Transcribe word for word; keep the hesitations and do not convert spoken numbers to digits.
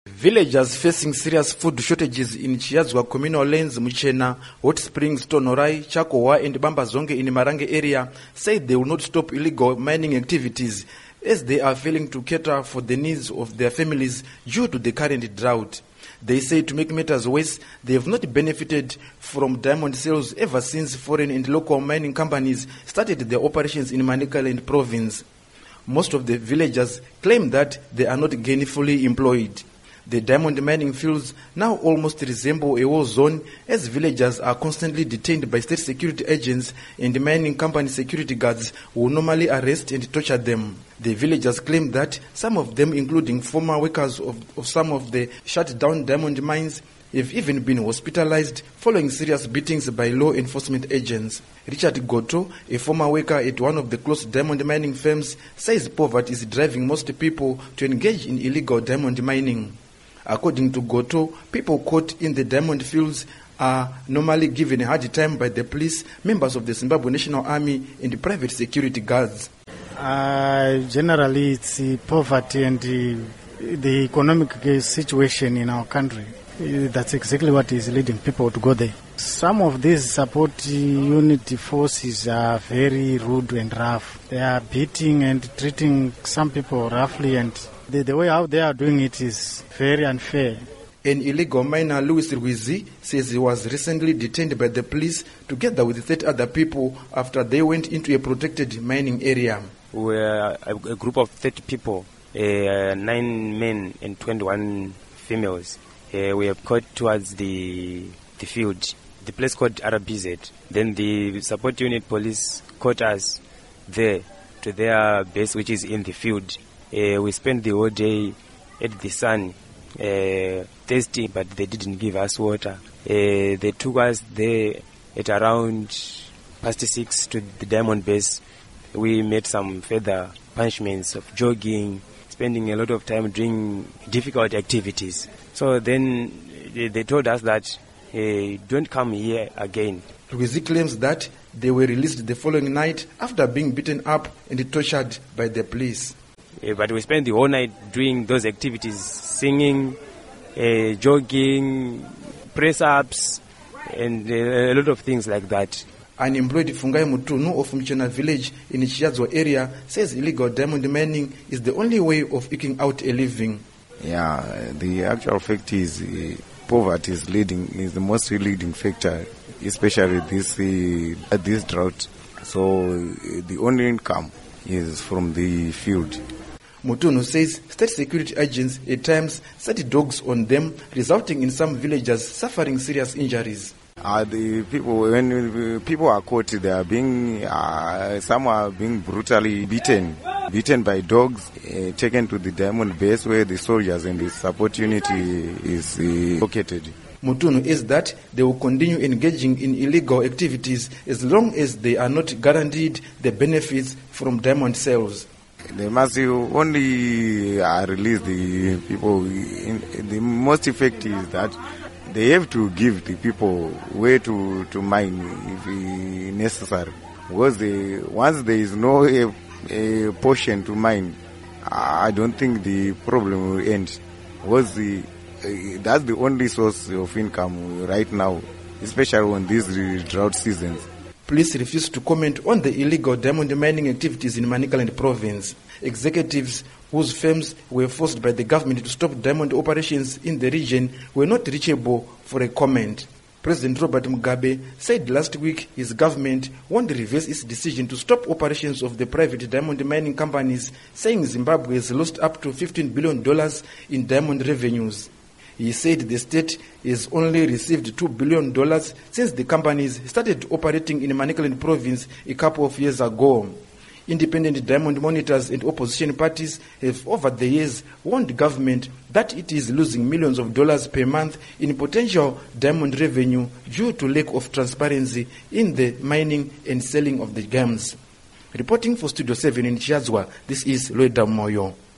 Villagers facing serious food shortages in Chiadzwa communal lanes, Muchena, Hot Springs, Tonorai, Chakowa and Bambazonge in Marange area say they will not stop illegal mining activities as they are failing to cater for the needs of their families due to the current drought. They say to make matters worse, they have not benefited from diamond sales ever since foreign and local mining companies started their operations in Manicaland province. Most of the villagers claim that they are not gainfully employed. The diamond mining fields now almost resemble a war zone as villagers are constantly detained by state security agents and mining company security guards who normally arrest and torture them. The villagers claim that some of them, including former workers of, of some of the shut down diamond mines, have even been hospitalized following serious beatings by law enforcement agents. Richard Goto, a former worker at one of the closed diamond mining firms, says poverty is driving most people to engage in illegal diamond mining. According to Goto, people caught in the diamond fields are normally given a hard time by the police, members of the Zimbabwe National Army and private security guards. Uh, generally, it's uh, poverty and uh, the economic situation in our country. Uh, that's exactly what is leading people to go there. Some of these support unit forces are very rude and rough. They are beating and treating some people roughly, and the, the way how they are doing it is very unfair. An illegal miner, Louis Ruizi, says he was recently detained by the police together with thirty other people after they went into a protected mining area. We are a, a group of thirty people, uh, nine men and twenty-one females. Uh, we have caught towards the the field, the place called R B Z. Then the support unit police caught us there to their base, which is in the field. Uh, we spent the whole day at the sun, uh, thirsty, but they didn't give us water. Uh, they took us there at around past six to the diamond base. We made some further punishments of jogging, spending a lot of time doing difficult activities. So then they, they told us that uh, don't come here again. Ruizi claims that they were released the following night after being beaten up and tortured by the police. Uh, but we spent the whole night doing those activities, singing, uh, jogging, press-ups, and uh, a lot of things like that. Unemployed Fungai Mutunu of Mchena village in Chiadzwa area says illegal diamond mining is the only way of eking out a living. Yeah, the actual fact is uh, poverty is leading, is the most leading factor, especially this uh, this drought. So uh, the only income is from the field. Mutunu says state security agents at times set dogs on them, resulting in some villagers suffering serious injuries. Uh, the people, when uh, people are caught, they are being, uh, some are being brutally beaten, beaten by dogs, uh, taken to the diamond base where the soldiers and the support unit is uh, located. Mutunu is that they will continue engaging in illegal activities as long as they are not guaranteed the benefits from diamond sales. They must only uh, release the people. In, the most effective is that they have to give the people way to, to mine if necessary. Because they, once there is no a, a portion to mine, I don't think the problem will end. Because the, uh, that's the only source of income right now, especially on these drought seasons. Police refuse to comment on the illegal diamond mining activities in Manicaland province. Executives whose firms were forced by the government to stop diamond operations in the region were not reachable for a comment. President Robert Mugabe said last week his government won't reverse its decision to stop operations of the private diamond mining companies, saying Zimbabwe has lost up to fifteen billion dollars in diamond revenues. He said the state has only received two billion dollars since the companies started operating in Manicaland province a couple of years ago. Independent diamond monitors and opposition parties have over the years warned the government that it is losing millions of dollars per month in potential diamond revenue due to lack of transparency in the mining and selling of the gems. Reporting for Studio seven in Chiadzwa, this is Loida Moyo.